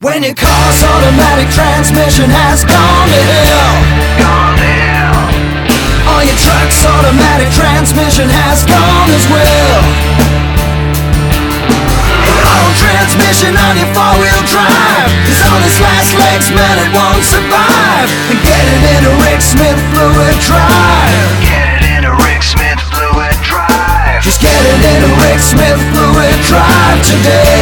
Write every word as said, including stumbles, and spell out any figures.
When your car's automatic transmission has gone to hell, gone to hell. Or your truck's automatic transmission has gone as well. Your own transmission on your four-wheel drive is on its last legs, man, it won't survive. And get it in a Rick Smith Fluid Drive. Get it in a Rick Smith Fluid Drive. Just get it in a Rick Smith Fluid Drive today.